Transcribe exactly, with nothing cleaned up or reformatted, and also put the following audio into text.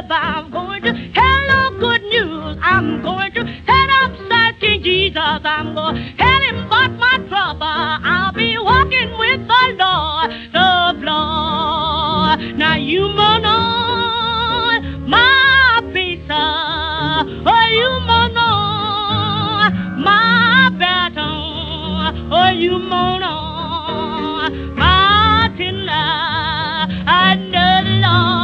love. I'm going to hello good news. I'm going to head upside King Jesus. I'm going to tell him about my trouble. I'll be walking with the Lord, the Lord. Now you mourn on my peace. Oh, you mourn on my battle. Oh, you mourn on my tender. I know the Lord.